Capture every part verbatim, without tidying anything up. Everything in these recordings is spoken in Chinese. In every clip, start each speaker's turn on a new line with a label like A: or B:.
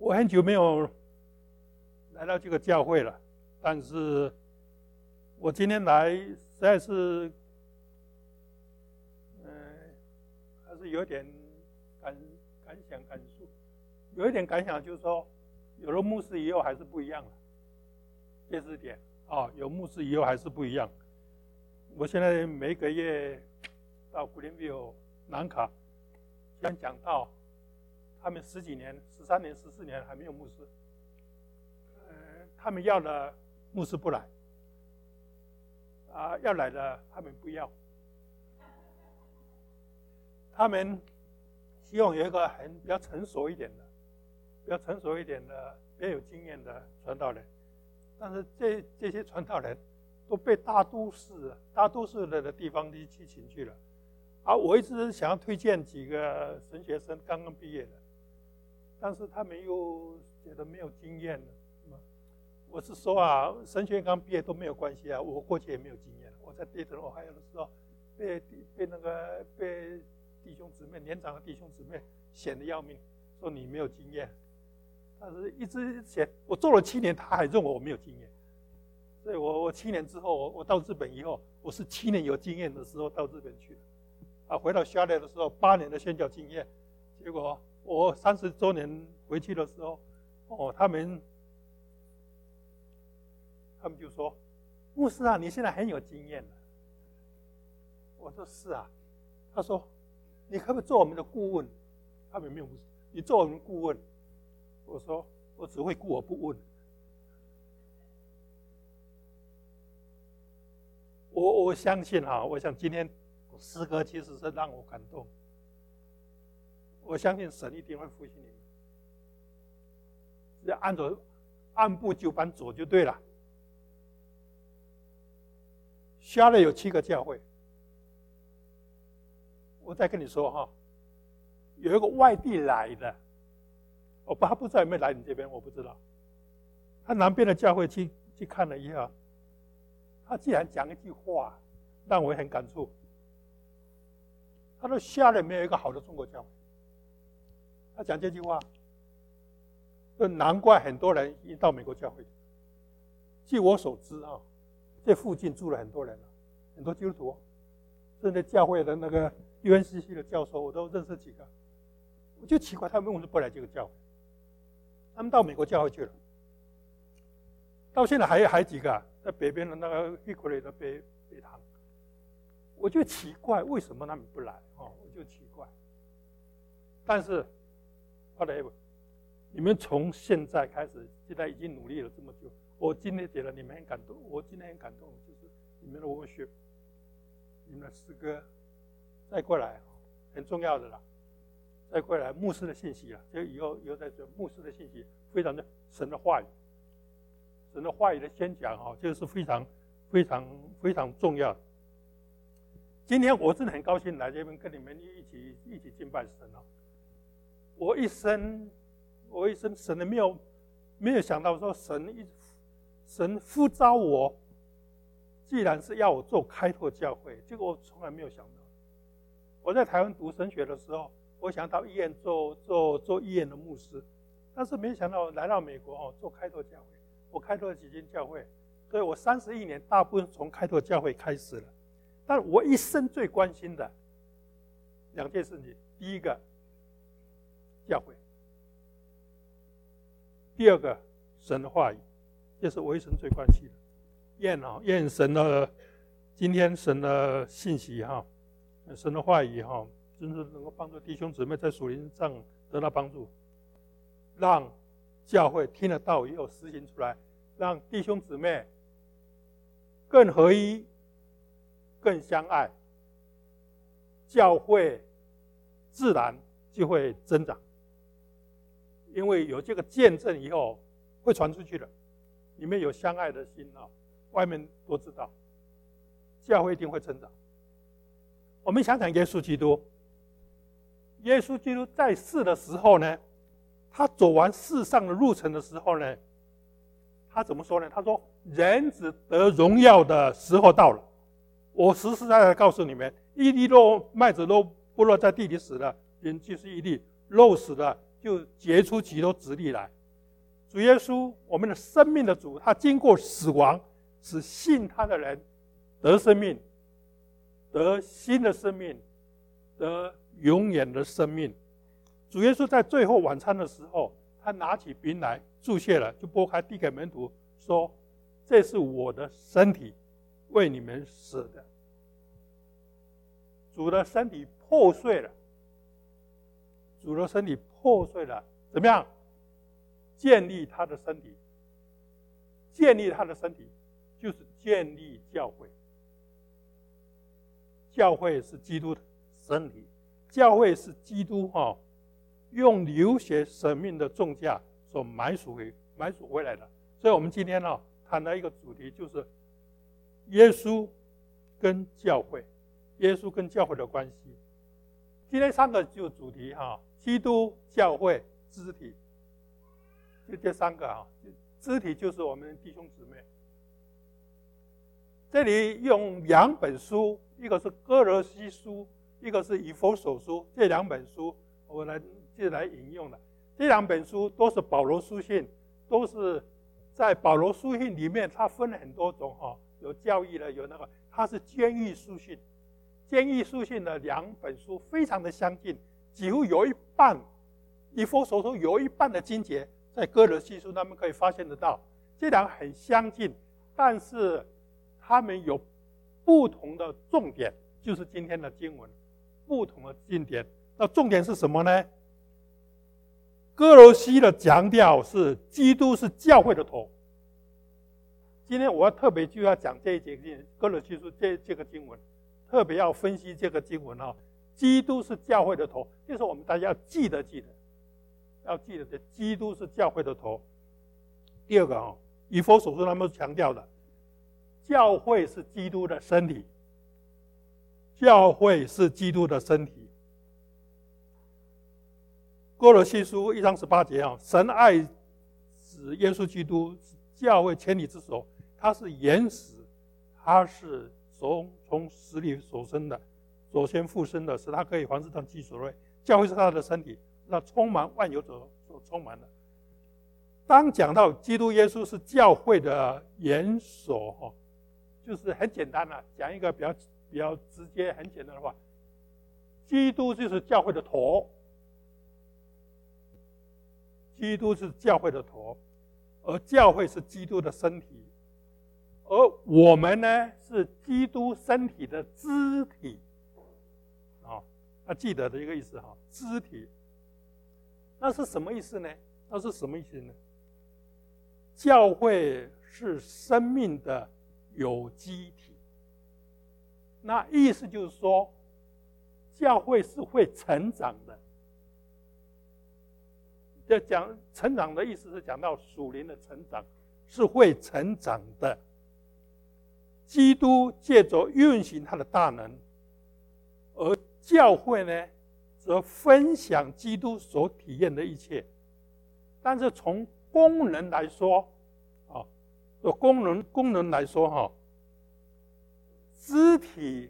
A: 我很久没有来到这个教会了，但是我今天来实在是，呃，还是有点感感想感触，有一点感想就是说，有了牧师以后还是不一样了，这是点啊、哦，有牧师以后还是不一样。我现在每个月到 Greenville 南卡，讲讲到他们十几年、十三年、十四年还没有牧师，呃，他们要的牧师不来，啊，要来的他们不要，他们希望有一个很比较成熟一点的、比较成熟一点的、比较有经验的传道人，但是这这些传道人都被大都市、大都市的地方去去请去了。啊，我一直想要推荐几个神学生刚刚毕业的，但是他们又觉得没有经验了。我是说啊，神学刚毕业都没有关系啊，我过去也没有经验。我在地头还有的时候被被那个被弟兄姊妹年长的弟兄姊妹嫌得要命，说你没有经验。但是一直嫌我做了七年，他还认为我没有经验。所以我我七年之后，我我到日本以后，我是七年有经验的时候到日本去的。啊，回到夏列的时候，八年的宣教经验，结果我三十周年回去的时候，哦，他们他们就说：“牧师啊，你现在很有经验了。”我说：“是啊。”他说：“你可不可以做我们的顾问？”他们没有牧师，你做我们顾问。我说：“我只会顾，我不问。”我我相信啊，我想今天诗歌其实是让我感动。我相信神一定会复兴你们，只要按着按部就班走就对了。夏勒有七个教会，我再跟你说哈，有一个外地来的，我他不知道有没有来你这边，我不知道。他南边的教会去去看了一下。他竟然讲一句话，让我很感触。他说：“夏勒没有一个好的中国教会。”他讲这句话，就难怪很多人已经到美国教会。据我所知啊，这附近住了很多人了，很多基督徒，甚至教会的那个 U N C C 的教授，我都认识几个。我就奇怪，他们为什么不来这个教会？他们到美国教会去了。到现在还有还几个、啊、在北边的那个 Hickory 的北北堂，我就奇怪为什么他们不来、哦、我就奇怪。但是后来你们从现在开始，现在已经努力了这么久，我今天觉得你们很感动。我今天很感动，就是你们的 worship， 你们的诗歌，再过来很重要的啦，再过来牧师的信息了，就以后以后再说牧师的信息，非常的神的话语。神的话语的宣讲啊，这个是非常非常非常重要的。今天我真的很高兴来这边跟你们一起一起敬拜神啊！我一生我一生神的没有没有想到说神一神呼召我，既然是要我做开拓教会，这个我从来没有想到。我在台湾读神学的时候，我想到医院做做做医院的牧师，但是没想到来到美国哦，做开拓教会。我开拓了几间教会，所以我三十一年大部分从开拓教会开始了。但我一生最关心的两件事情：第一个，教会；第二个，神的话语，这是我一生最关心的。愿啊，愿神的今天神的信息哈，神的话语哈，真是能够帮助弟兄姊妹在属灵上得到帮助，让教会听得到以后实行出来，让弟兄姊妹更合一、更相爱，教会自然就会增长。因为有这个见证以后，会传出去的。里面有相爱的心啊，外面都知道，教会一定会成长。我们想想耶稣基督，耶稣基督在世的时候呢，他走完世上的路程的时候呢，他怎么说呢？他说：“人子得荣耀的时候到了。”我实实在在告诉你们，一粒肉麦子都不落在地里死了，人就是一粒；肉死了， 就结出许多子粒来。主耶稣，我们的生命的主，他经过死亡，使信他的人得生命，得新的生命，得永远的生命。主耶稣在最后晚餐的时候，他拿起饼来祝谢了，就拨开递给门徒说，这是我的身体，为你们死的。主的身体破碎了，主的身体破碎了，怎么样？建立他的身体，建立他的身体就是建立教会。教会是基督的身体，教会是基督哈、哦、用流血舍命的重价所买赎回买赎回来的。所以我们今天呢、哦、谈的一个主题就是耶稣跟教会，耶稣跟教会的关系。今天三个就主题哈、哦，基督、教会、肢体。就这三个啊，肢体就是我们弟兄姊妹。这里用两本书，一个是哥罗西书，一个是以弗所书，这两本书我来就来引用了。这两本书都是保罗书信，都是在保罗书信里面，它分了很多种哈，有教义的，有那个，它是监狱书信。监狱书信的两本书非常的相近，几乎有一半，以弗所书有一半的经节。在哥罗西书他们可以发现得到，这两个很相近，但是他们有不同的重点，就是今天的经文不同的经典。那重点是什么呢？哥罗西的强调是基督是教会的头。今天我要特别就要讲这一节哥罗西书这这个经文，特别要分析这个经文啊，基督是教会的头，就是我们大家要记得记得。要记得，基督是教会的头。第二个啊，以弗所书他们强调的，教会是基督的身体，教会是基督的身体。哥罗西书一章十八节啊，神爱子耶稣基督，教会千里之首，他是原始，他是从从死里所生的，首先复生的，使他可以凡事上居首位。教会是他的身体。那充满万有者所充满的。当讲到基督耶稣是教会的元首哈，就是很简单了，讲一个比较比较直接、很简单的话，基督就是教会的头，基督是教会的头，而教会是基督的身体，而我们呢是基督身体的肢体啊，要记得的一个意思哈，肢体。那是什么意思呢？那是什么意思呢？教会是生命的有机体。那意思就是说，教会是会成长的。这讲成长的意思是讲到属灵的成长，是会成长的。基督借着运行他的大能，而教会呢？则分享基督所体验的一切，但是从功能来说，啊，功能功能来说哈，肢体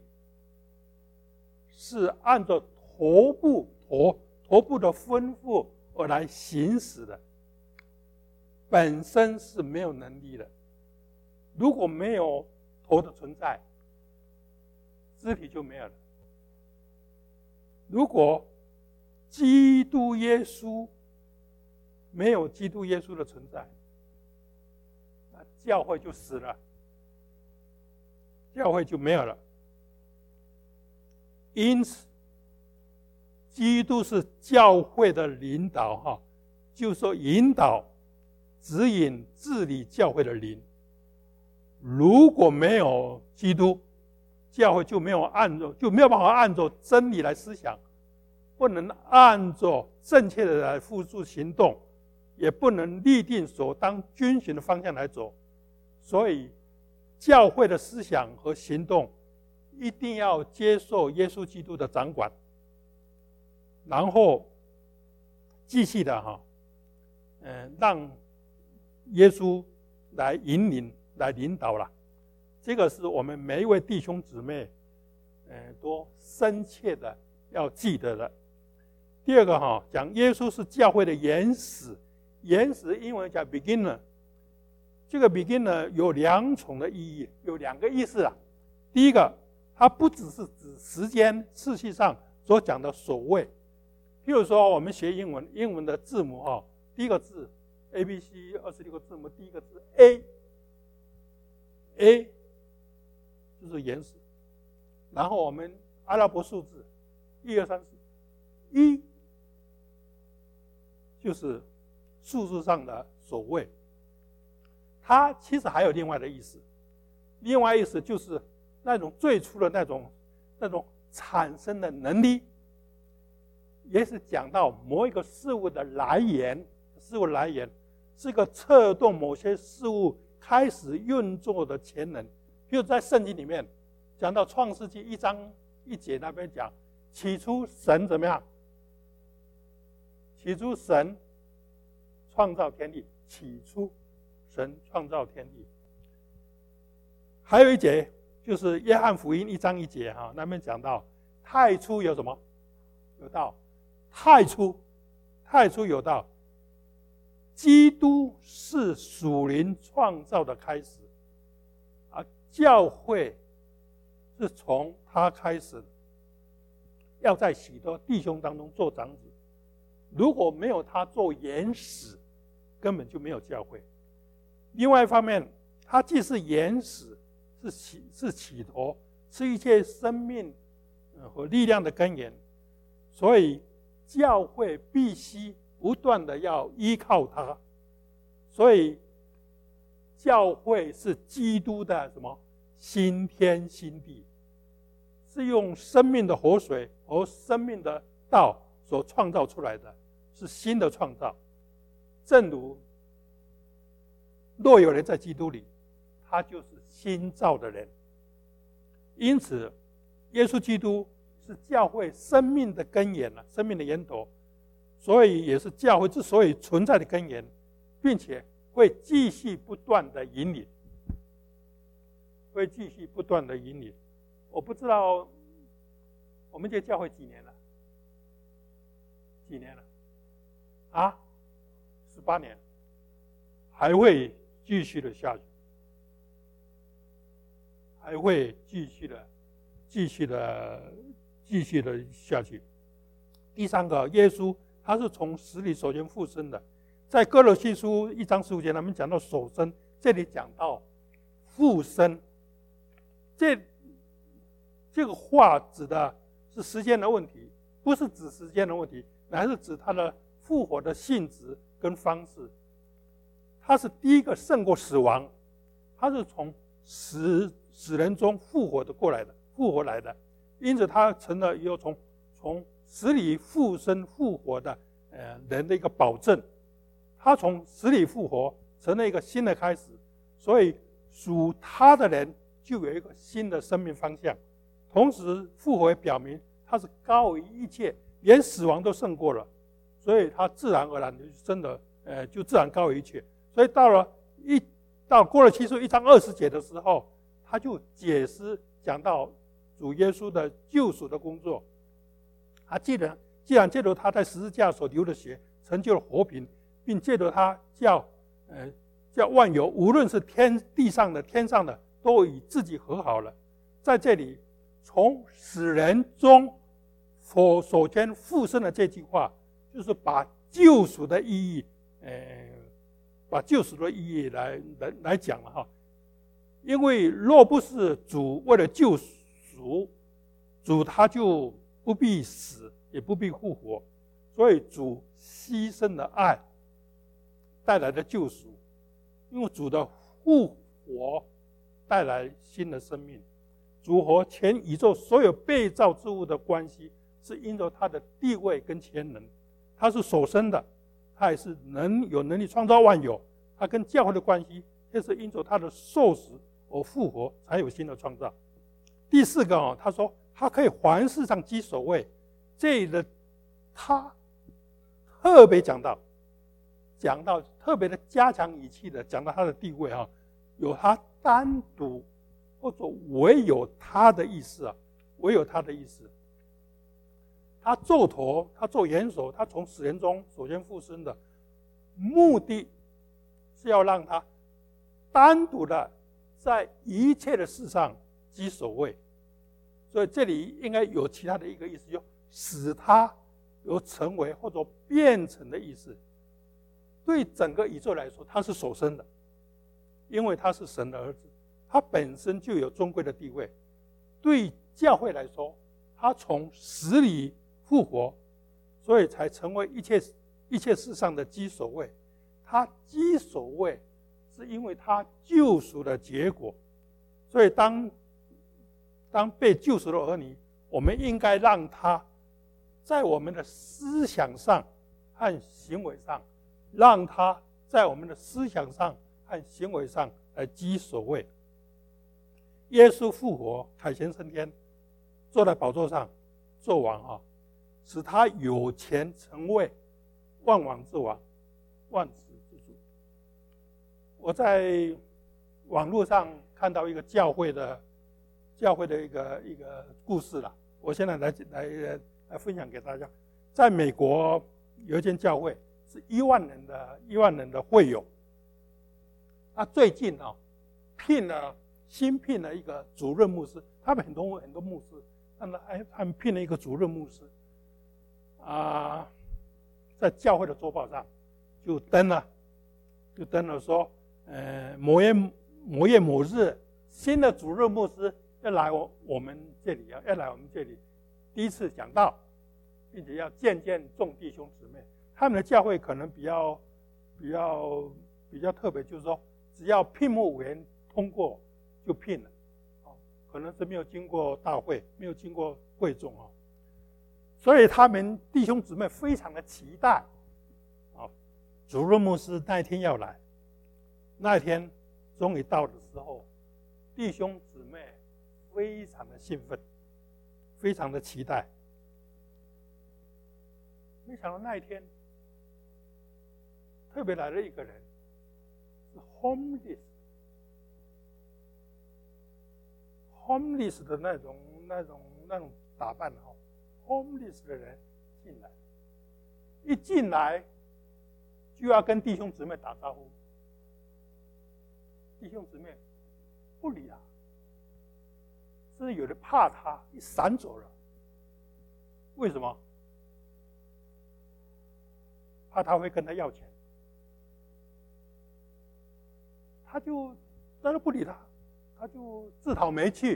A: 是按照头部头头部的吩咐而来行使的，本身是没有能力的。如果没有头的存在，肢体就没有了。如果基督耶稣没有基督耶稣的存在，那教会就死了，教会就没有了。因此，基督是教会的领导哈，就是说引导、指引、治理教会的灵。如果没有基督，教会就没有按照就没有办法按照真理来思想，不能按照正确的来付诸行动，也不能立定所当遵循的方向来走。所以教会的思想和行动一定要接受耶稣基督的掌管，然后继续的哈，呃，让耶稣来引领、来领导了。这个是我们每一位弟兄姊妹，呃，都深切的要记得的。 第二个哈，讲耶稣是教会的原始，原始英文叫 beginner。这个 beginner 有两重的意义，有两个意思啊。第一个，它不只是指时间次序上所讲的首位。譬如说，我们学英文，英文的字母哈，第一个字 A B C 二十六个字母，第一个字 A，A 就是原始。然后我们阿拉伯数字一二三四，一就是数字上的首位。它其实还有另外的意思，另外意思就是那种最初的那种那种产生的能力，也是讲到某一个事物的来源，事物来源是一个策动某些事物开始运作的潜能。比如在圣经里面讲到创世纪一章一节那边讲，起初神怎么样？起初神创造天地，起初神创造天地。还有一节就是约翰福音一章一节哈，那边讲到太初有什么？有道。太初，太初有道。基督是属灵创造的开始，而教会是从他开始，要在许多弟兄当中做长子。如果没有他做原始，根本就没有教会。另外一方面，他既是原始，是起是起头，是一切生命和力量的根源，所以教会必须不断的要依靠他。所以教会是基督的什么新天新地，是用生命的活水和生命的道所创造出来的，是新的创造。正如若有人在基督里，他就是新造的人。因此耶稣基督是教会生命的根源，生命的源头，所以也是教会之所以存在的根源，并且会继续不断的引领，会继续不断的引领。我不知道我们这教会几年了？几年了？啊，十八年，还会继续的下去，还会继续的、继续的、继续的下去。第三个，耶稣他是从死里首先复生的。在哥罗西书一章十五节，他们讲到首生，这里讲到复生。这这个话指的是时间的问题，不是指时间的问题，乃是指他的复活的性质跟方式。他是第一个胜过死亡，他是从死死人中复活的过来的，复活来的，因此他成了一个从从死里复生复活的呃人的一个保证。他从死里复活，成了一个新的开始，所以属他的人就有一个新的生命方向。同时，复活也表明他是高于一切，连死亡都胜过了，所以他自然而然就真的，呃，就自然高于一切。所以到了一到过了七书一章二十节的时候，他就解释讲到主耶稣的救赎的工作。他既然既然借着他在十字架所流的血，成就了和平。并借着他叫，呃，叫万有，无论是天地上的、天上的，都与自己和好了。在这里，从死人中所首先复生的这句话，就是把救赎的意义，呃，把救赎的意义来来来讲了哈。因为若不是主为了救赎，主他就不必死，也不必复活，所以主牺牲的爱带来的救赎，因为主的复活带来新的生命。主和全宇宙所有被造之物的关系，是因着他的地位跟全能。他是首生的，他也是能有能力创造万有。他跟教会的关系，也是因着他的受死而复活，才有新的创造。第四个哦，他说他可以凡事上居首位，这里的他特别讲到。讲到特别的加强语气的讲到他的地位啊，有他单独或者唯有他的意思啊，唯有他的意思。 他做头，他做元首，他从死人中首先复生的目的是要让他单独的在一切的事上居首位。所以这里应该有其他的一个意思，就使他有成为或者变成的意思。对整个宇宙来说，他是首生的，因为他是神的儿子，他本身就有尊贵的地位。对教会来说，他从死里复活，所以才成为一切一切事上的居首位。他居首位是因为他救赎的结果。所以当当被救赎的儿女，我们应该让他在我们的思想上和行为上，让他在我们的思想上和行为上来居首位。耶稣复活，凯旋升天，坐在宝座上做王啊，使他有权成为万王之王，万子之主。我在网络上看到一个教会的教会的一个一个故事了，我现在来来来分享给大家。在美国有一间教会是一万人的一万人的会友，他最近啊聘了新聘了一个主任牧师，他们很多很多牧师，他们哎他们聘了一个主任牧师，啊，在教会的周报上就登了，就登了说，呃，某月某月某日，新的主任牧师要来我我们这里，要要来我们这里，第一次讲道，并且要见见众弟兄姊妹。他们的教会可能比较比较比较特别，就是说，只要聘牧委员通过就聘了，可能是没有经过大会，没有经过会众啊，所以他们弟兄姊妹非常的期待，啊，主任牧师那一天要来，那一天终于到的时候，弟兄姊妹非常的兴奋，非常的期待。没想到那一天，特别来了一个人，是 homeless。homeless 的那种、那种、那种打扮哈 ，homeless 的人进来，一进来就要跟弟兄姊妹打招呼，弟兄姊妹不理他，甚至有的怕他，一闪走了。为什么？怕他会跟他要钱，他就在那不理他。他就自讨没趣，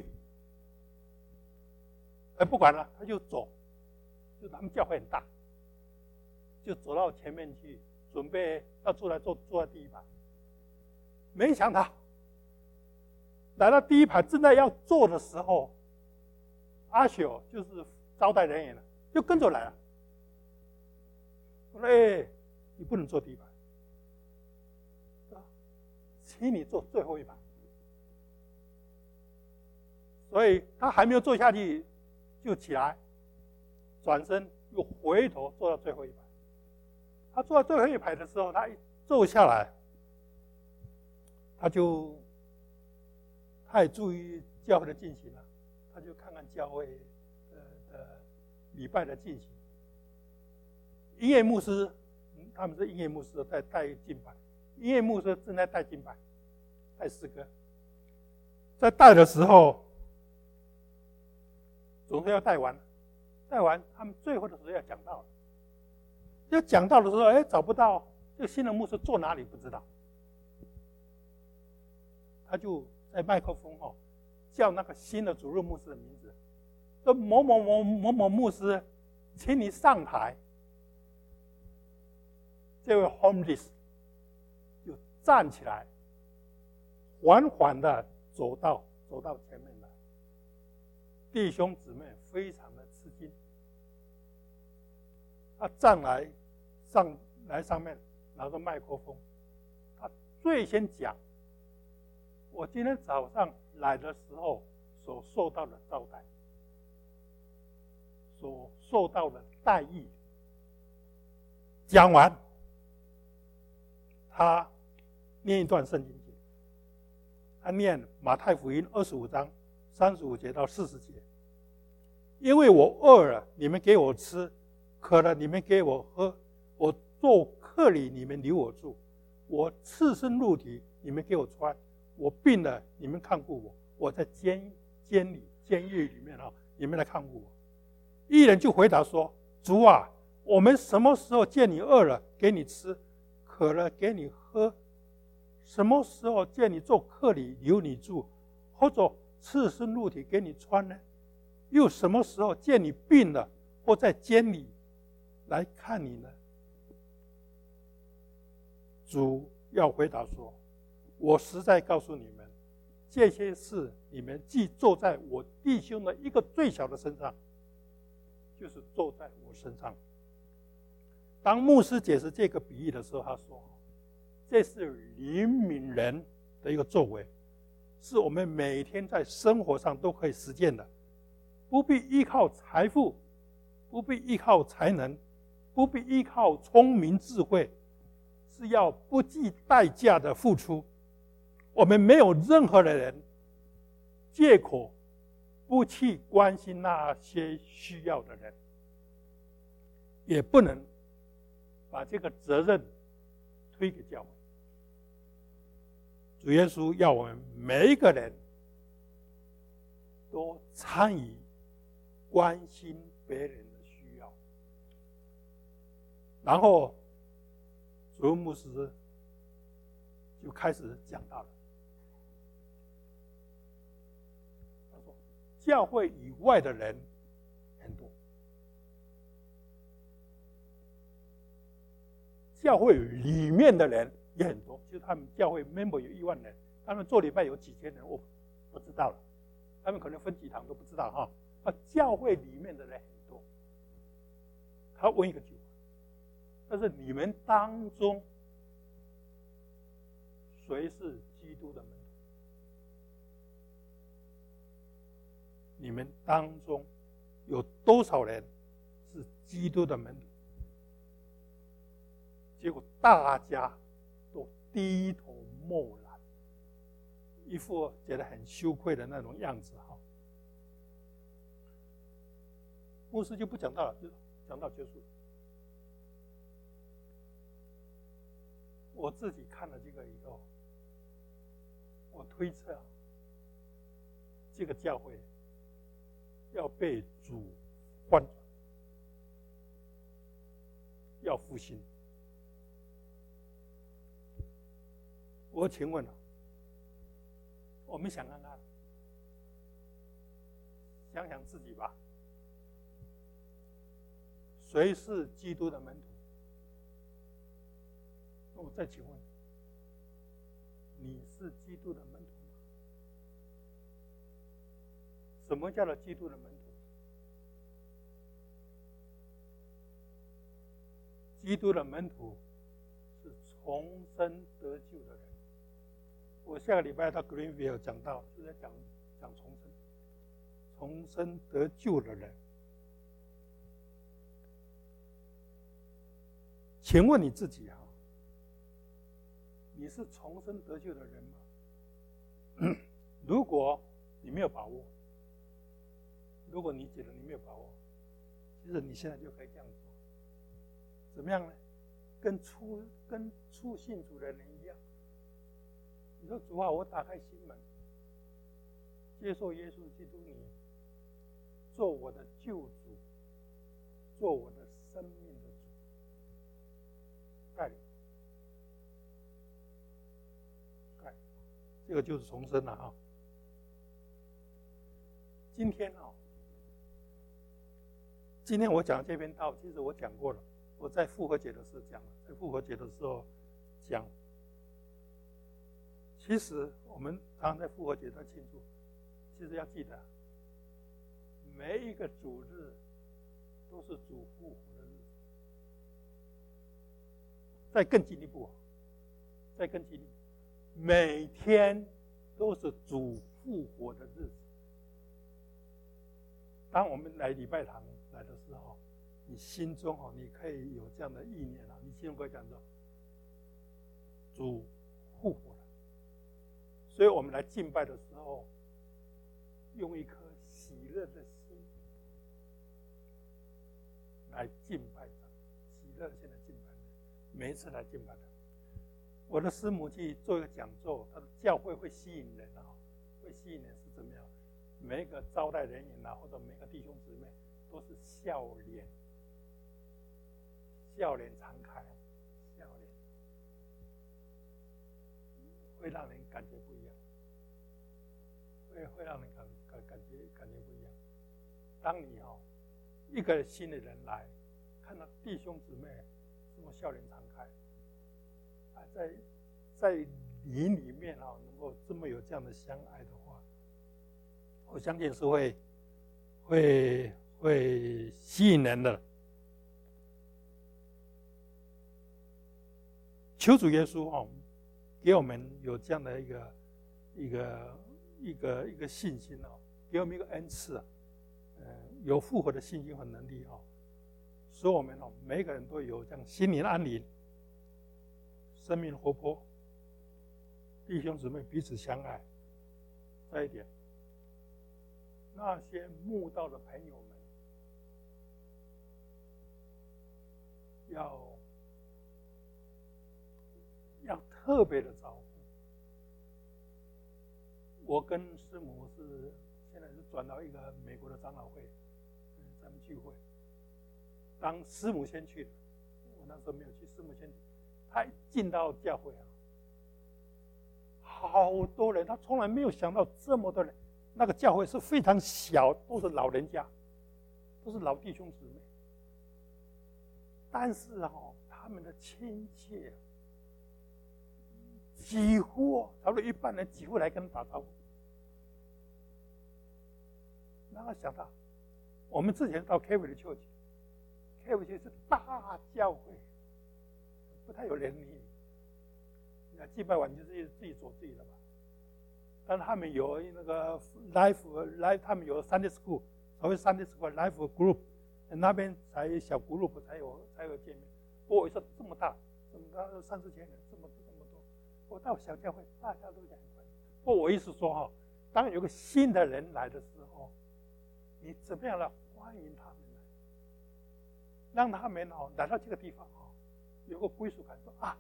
A: 哎，不管了，他就走，就他们教会很大，就走到前面去，准备要坐来坐坐在第一排。没想到，来到第一排正在要坐的时候，阿秀就是招待人员了，就跟着来了。我说：“哎，你不能坐第一排，请你坐最后一排。”所以他还没有坐下去，就起来，转身又回头坐到最后一排。他坐到最后一排的时候，他一坐下来，他就他也注意教会的进行了，他就看看教会的的礼拜的进行。音乐牧师，他们是音乐牧师在带敬拜，音乐牧师正在带敬拜，带诗歌，在带的时候。总是要带完，带完他们最后的时候要讲道了。要讲道的时候，哎，找不到这个新的牧师坐哪里不知道，他就在麦克风哦叫那个新的主任牧师的名字，说某某某某某牧师，请你上台。这位 homeless 就站起来，缓缓的走到走到前面来。弟兄姊妹非常的吃惊，他站来上来上面拿着麦克风，他最先讲我今天早上来的时候所受到的招待，所受到的待遇。讲完，他念一段圣经节，他念马太福音二十五章三十五节到四十节。 因为我饿了，你们给我吃；渴了，你们给我喝；我做客旅，你们留我住；我赤身露体，你们给我穿；我病了，你们看顾我；我在监监里监狱里面啊，你们来看顾我。义人就回答说：主啊，我们什么时候见你饿了，给你吃；渴了，给你喝？什么时候见你做客旅，留你住，或者赤身露体给你穿呢？又什么时候见你病了，或在监里来看你呢？主要回答说：我实在告诉你们，这些事你们既做在我弟兄的一个最小的身上，就是做在我身上。当牧师解释这个比喻的时候，他说这是怜悯人的一个作为，是我们每天在生活上都可以实践的，不必依靠财富，不必依靠才能，不必依靠聪明智慧，是要不计代价的付出。我们没有任何的人借口不去关心那些需要的人，也不能把这个责任推给教会。主耶稣要我们每一个人都参与关心别人的需要。然后主牧师就开始讲到了，他说教会以外的人很多，教会里面的人也很多。其实他们教会 member 有一万人，他们做礼拜有几千人，我不知道了，他们可能分几堂都不知道哈。啊，教会里面的人很多。他问一个句话，但是你们当中谁是基督的门徒？你们当中有多少人是基督的门徒？结果大家都低头默然，一副觉得很羞愧的那种样子哈。牧师就不讲到了，就讲到结束。我自己看了这个以后，我推测这个教会要被主翻转，要复兴。我请问了，我们想看看，想想自己吧，谁是基督的门徒？我再请问，你是基督的门徒吗？什么叫做基督的门徒？基督的门徒是重生得救的人。我下个礼拜到 Greenville 讲到，就在讲讲重生，重生得救的人。请问你自己啊，你是重生得救的人吗？如果你没有把握，如果你觉得你没有把握，其实你现在就可以这样做。怎么样呢？跟初跟初信主的人一样。你说主啊，我打开心门，接受耶稣基督你做我的救主，做我的生命的主，带领带领，这个就是重生了啊。今天啊，今天我讲这篇道，其实我讲过了，我在复活节的时候讲了，在复活节的时候讲。其实我们常常在复活节在庆祝，其实要记得，每一个主日都是主复活的日子。再更进一步，再更进一步，每天都是主复活的日子。当我们来礼拜堂来的时候，你心中哦，你可以有这样的意念啊，你心中可以讲说，主复活了。所以我们来敬拜的时候，用一颗喜乐的心来敬拜的，喜乐性的敬拜的，每一次来敬拜的。我的师母去做一个讲座，他的教会会吸引人啊，会吸引人是怎么样？每一个招待人员啊，或者每个弟兄姊妹都是笑脸，笑脸常开，笑脸会让人感觉不一样，会会让人感感感觉感觉不一样。当你哦一个新的人来，看到弟兄姊妹这么笑脸常开，啊，在在灵里面啊，能够这么有这样的相爱的话，我相信是会会会吸引人的。求主耶稣哦，给我们有这样的一个一个一个一个信心哦，给我们一个恩赐啊，呃，有复活的信心和能力哦，使我们哦每一个人都有这样心灵安宁，生命活泼，弟兄姊妹彼此相爱。再一点，那些慕道的朋友们要要特别的照顾。我跟师母是现在是转到一个美国的长老会，嗯，咱们聚会。当师母先去的，我那时候没有去，师母先去。他一进到教会啊，好多人，他从来没有想到这么多人。那个教会是非常小，都是老人家，都是老弟兄姊妹。但是哦，他们的亲切，几乎差不多一半人几乎来跟他打招呼。然后想到，我们之前到 Calvary Church，Calvary 是大教会，不太有人理你。你祭拜完就是自己做自己的吧。但他们有那个 life life， 他们有 Sunday School， 所谓 Sunday School life group， 那边才小 group 才有才有见面。不过我说这么大，这么大三四千人，这么这么多。我到小教会，大家都讲关系。不过我意思说哈，当有个新的人来的时候，你怎么样来欢迎他们来，让他们哦来到这个地方哦，有个归属感，说啊，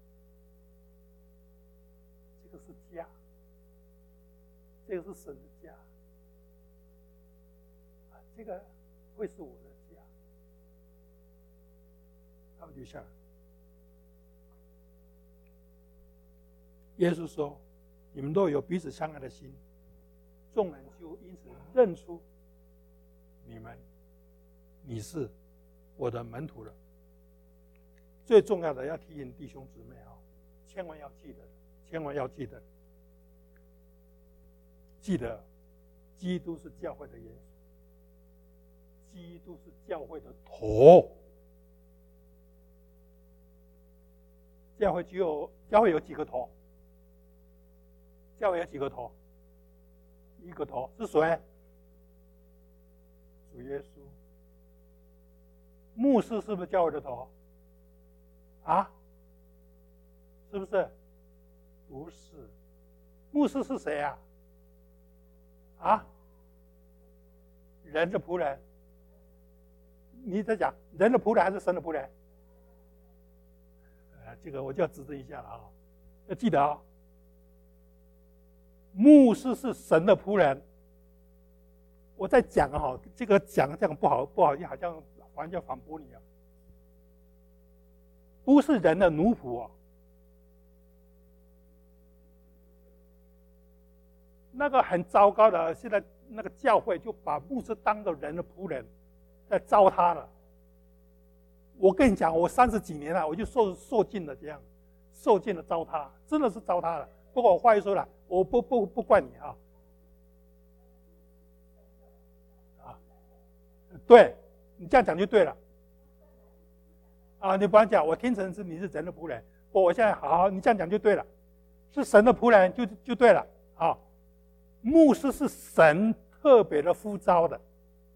A: 这个是家。这个是神的家，啊，这个会是我的家。他们就下来。耶稣说：“你们都有彼此相爱的心，众人就因此认出你们，你是我的门徒了。”最重要的要提醒弟兄姊妹啊，千万要记得，千万要记得。记得，基督是教会的元首，基督是教会的头。教会只有教会有几个头？教会有几个头？一个头是谁？主耶稣。牧师是不是教会的头？啊？是不是？不是。牧师是谁啊？啊，人的仆人，你在讲人的仆人还是神的仆人？呃，这个我就要指正一下了啊，要记得啊、哦，牧师是神的仆人。我在讲啊，这个讲这样不好，不好，好像好像要反驳你啊，不是人的奴仆啊。那个很糟糕的，现在那个教会就把牧师当作人的仆人，在糟蹋了。我跟你讲，我三十几年了，我就受受尽了这样，受尽了糟蹋，真的是糟蹋了。不过我话又说了，我不不不怪你啊，啊，对你这样讲就对了，啊，你不要讲，我听成是你是人的仆人，不，我现在好好，你这样讲就对了，是神的仆人就就对了，啊。牧师是神特别的呼召的，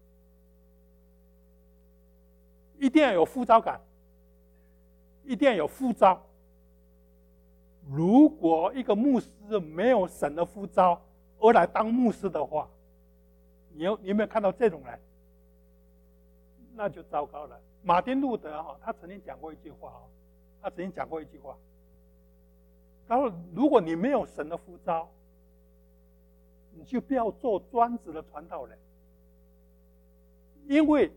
A: 一定要有呼召感，一定要有呼召。如果一个牧师没有神的呼召而来当牧师的话，你有你有没有看到这种人？ 那就糟糕了。马丁路德哈，他曾经讲过一句话啊，他曾经讲过一句话，他说：如果你没有神的呼召，你就不要做专职的传道人，因为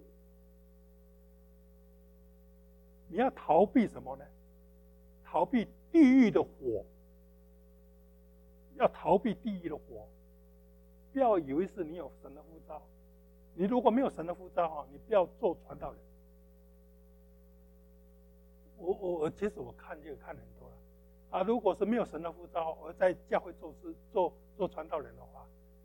A: 你要逃避什么呢？逃避地狱的火，要逃避地狱的火。不要以为是你有神的呼召，你如果没有神的呼召哈，你不要做传道人。我我我，其实我看这个看很多了啊。如果是没有神的呼召，而在教会做事做做传道人的话，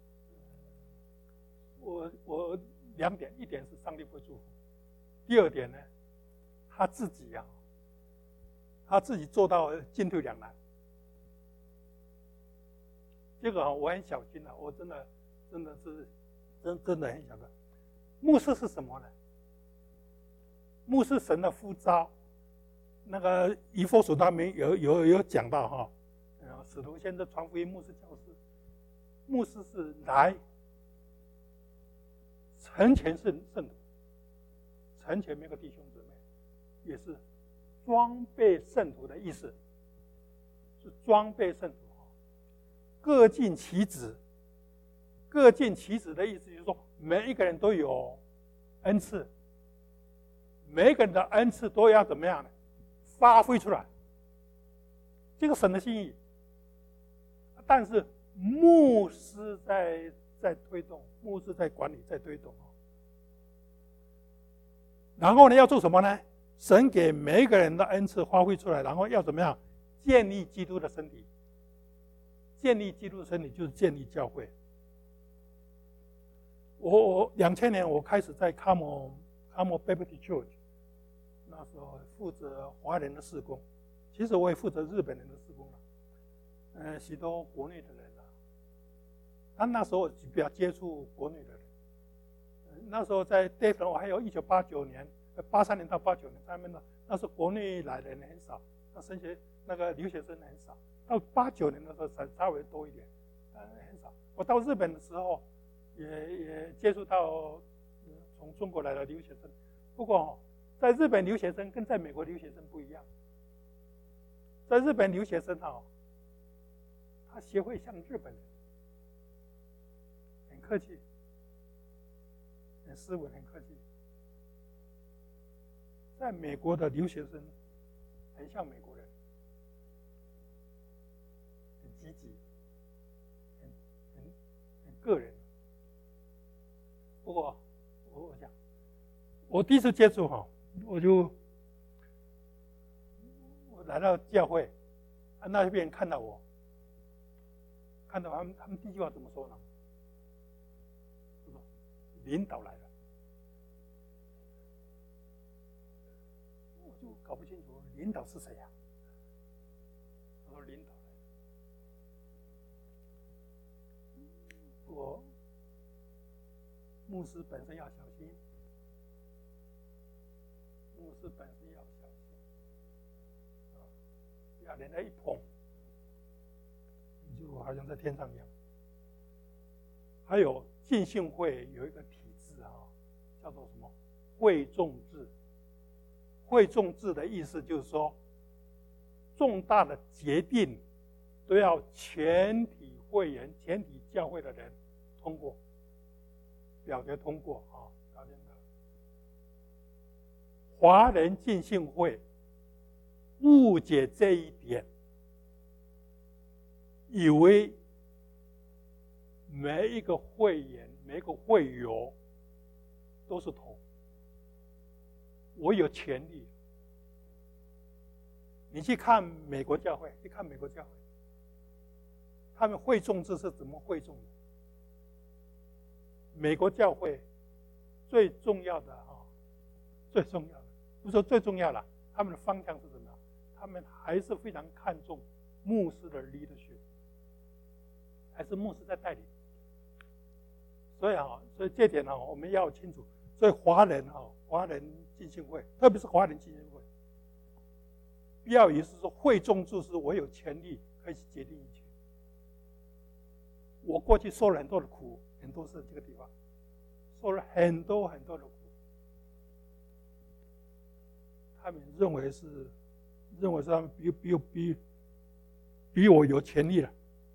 A: 我我两点，一点是上帝会祝福，第二点呢，他自己啊，他自己做到进退两难。这个啊，我很小心了，我真的真的是真真的很小心。牧师是什么呢？牧师神的呼召，那个以弗所他们有有有讲到哈，呃，使徒先知传福音，牧师教师，牧师是来成全圣圣徒，成全每个弟兄姊妹，也是装备圣徒的意思，是装备圣徒。各尽其职，各尽其职的意思就是说，每一个人都有恩赐，每一个人的恩赐都要怎么样呢？发挥出来，这个神的心意。但是牧师在在推动，牧师在管理，在推动。然后呢，要做什么呢？神给每一个人的恩赐发挥出来，然后要怎么样？建立基督的身体。建立基督的身体就是建立教会。我我两千年我开始在卡摩卡摩 Baptist Church， 那时候负责华人的事工，其实我也负责日本人的事工了，呃，许多国内的人啊，但那时候比较接触国内的人。那时候在 Dayton， 我还有一九八九年、八三年到八九年他们呢，那时候国内来的人很少，那升学那个留学生很少。到八九年的时候才稍微多一点，呃，很少。我到日本的时候也，也也接触到从中国来的留学生。不过，在日本留学生跟在美国留学生不一样。在日本留学生哈，他学会像日本人，很客气，很斯文，很客气。在美国的留学生很像美国人。积极，很很很个人。不过我我想，我第一次接触哈，我就我来到教会，啊，那边人看到我，看到他们，他们第一句话怎么说呢？说领导来了，我就搞不清楚领导是谁呀、啊？我说领导。我牧师本身要小心，牧师本身要小心，啊，不要人家一捧，你就好像在天上一样。还有浸信会有一个体制啊，叫做什么会众制。会众制的意思就是说，重大的决定都要全体会员、全体教会的人通过，表决通过啊。华人浸信会误解这一点，以为每一个会员、每一个会友都是头，我有权利。你去看美国教会，去看美国教会，他们会众制是怎么会众的？美国教会最重要的啊，最重要的不是说最重要了，他们的方向是什么？他们还是非常看重牧师的 leadership， 还是牧师在带领。所以啊，所以这点啊，我们要清楚。所以华人啊，华人浸信会，特别是华人浸信会，不要以为是说会众制是我有权利可以去决定一切。我过去受了很多的苦，很多是这个地方，受了很多很多的苦。 他们认为是认为是他们比比比比我有权利了。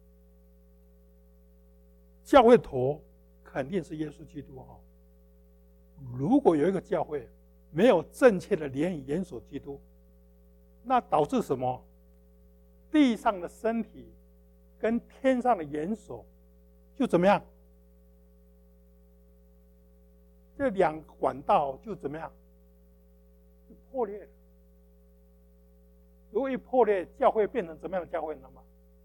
A: 教会头肯定是耶稣基督哈。如果有一个教会没有正确的联谊严守基督，那导致什么？地上的身体跟天上的元首就怎么样？这两个管道就怎么样？就破裂了。如果一破裂，教会变成怎么样的教会呢？吗？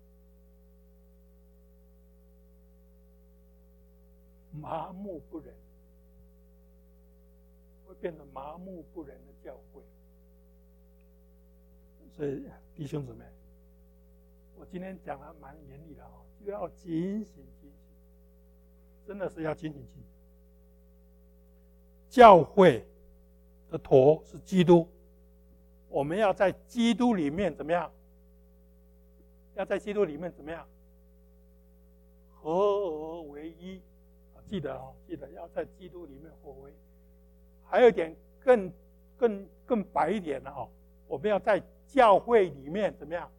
A: 麻木不仁，会变成麻木不仁的教会。所以弟兄姊妹，我今天讲的蛮严厉的啊，就要警醒警醒，真的是要警醒警醒。教会的头是基督，我们要在基督里面怎么样？要在基督里面怎么样？合而为一。记得啊，记得要在基督里面合为一。还有一点更更更白一点的啊，我们要在教会里面怎么样？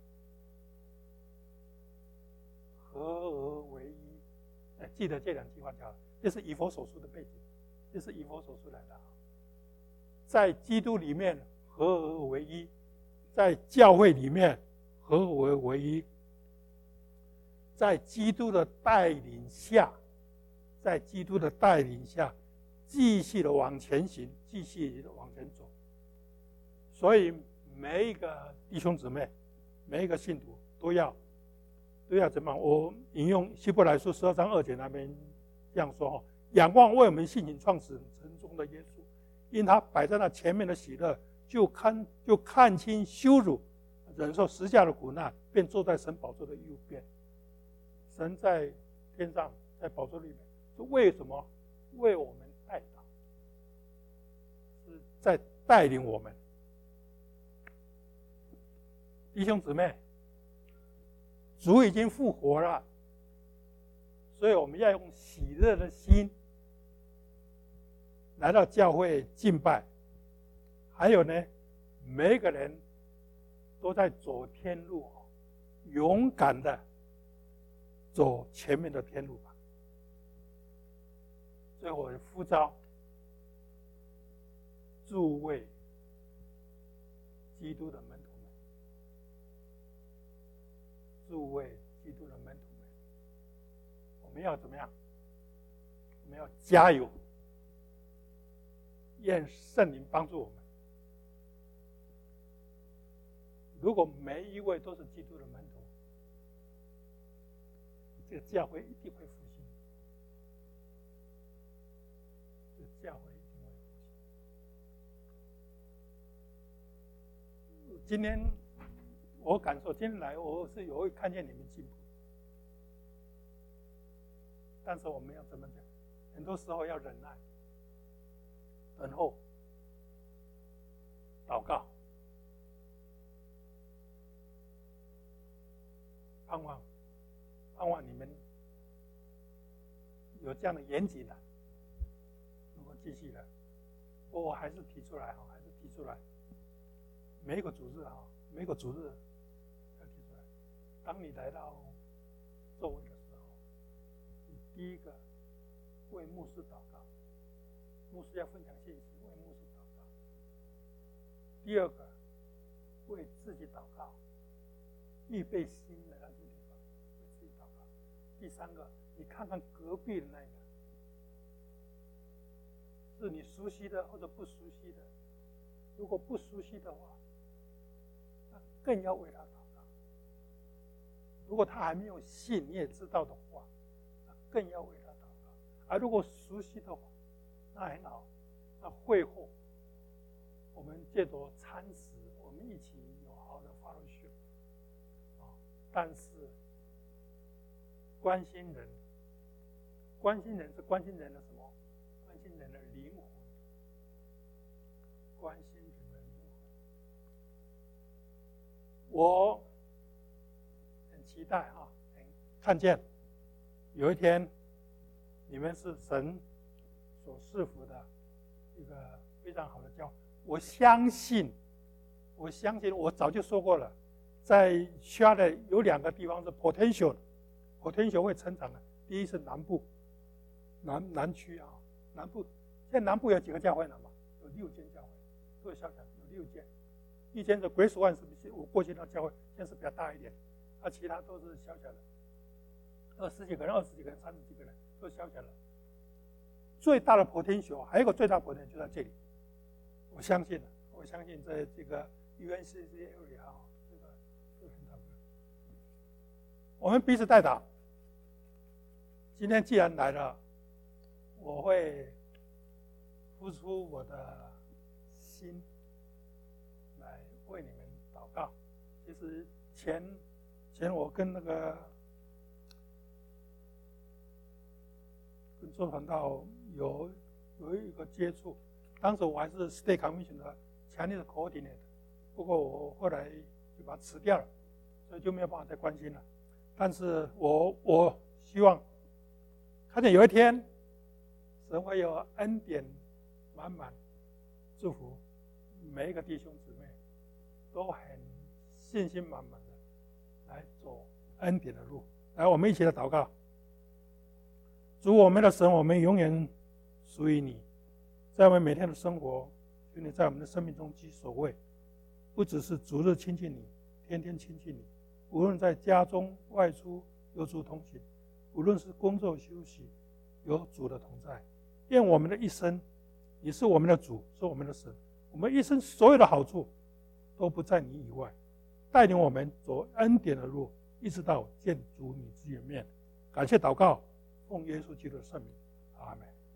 A: 合而为一。哎，记得这两句话就好，这是以弗所书的背景，这是以弗所书来的。在基督里面合而为一，在教会里面合而为一，在基督的带领下，在基督的带领下，继续的往前行，继续的往前走。所以每一个弟兄姊妹，每一个信徒都要都要怎么样？我引用希伯来书十二章二节那边这样说：仰望为我们信心创始人成终的耶稣，因他摆在那前面的喜乐，就看就看清羞辱，忍受十架的苦难，便坐在神宝座的右边。神在天上，在宝座里面，是为什么？为我们代祷，是在带领我们。弟兄姊妹，主已经复活了，所以我们要用喜乐的心来到教会敬拜。还有呢，每一个人都在走天路，勇敢的走前面的天路吧。所以我呼召诸位基督的门徒们，诸位基督的门徒们，我们要怎么样？我们要加油，愿圣灵帮助我们。如果每一位都是基督的门徒，这个教会一定会复兴。这个教会一定会复兴。今天我感受，今天来我是有会看见你们进步，但是我们要怎么讲？很多时候要忍耐、等候、祷告。盼望，盼望你们有这样的严谨的。如果继续的，我还是提出来哈，还是提出来。每一个主日哈，每一个主日要提出来。当你来到座位的时候，你第一个为牧师祷告，牧师要分享信息，为牧师祷告。第二个为自己祷告，预备心来到这个地方，为自己祷告。第三个，你看看隔壁的那个，是你熟悉的或者不熟悉的。如果不熟悉的话，那更要为他祷告。如果他还没有信，你也知道的话，那更要为他祷告。而如果熟悉的话，那很好。那会后，我们借着餐食，我们一起有好的fellowship。但是关心人，关心人是关心人的什么？关心人的灵魂，关心人的灵魂。我很期待哈，看见有一天你们是神所赐福的一个非常好的教会。我相信我相信我早就说过了，在 Charlotte 有两个地方是 potential，potential 会成长的。第一是南部，南南区啊，南部现在南部有几个教会了嘛？有六间教会，都是小小的，有六间。一间是 Grace One 是我过去那教会，现在是比较大一点，啊，其他都是小小的，二十几个人、二十几个人、三十几个人，都是小小的。最大的 potential 还有一个最大的 potential 就在这里，我相信了，我相信在这个 U N C C area 啊，这个是很大的。我们彼此代祷。今天既然来了，我会付出我的心来为你们祷告。其实前前我跟那个跟做传道有有一个接触，当时我还是 State Commission 的强烈的 coordinator， 不过我后来就把它辞掉了，所以就没有办法再关心了。但是我我希望看见有一天，神会有恩典满满祝福每一个弟兄姊妹，都很信心满满的来走恩典的路。来，我们一起来祷告。主我们的神，我们永远属于你，在我们每天的生活，求你在我们的生命中居首位，不只是逐日亲近你，天天亲近你，无论在家中外出有主同行，无论是工作休息，有主的同在。愿我们的一生，你是我们的主，是我们的神，我们一生所有的好处都不在你以外，带领我们走恩典的路，一直到见主你之面。感谢祷告，奉耶稣基督的圣名，阿们。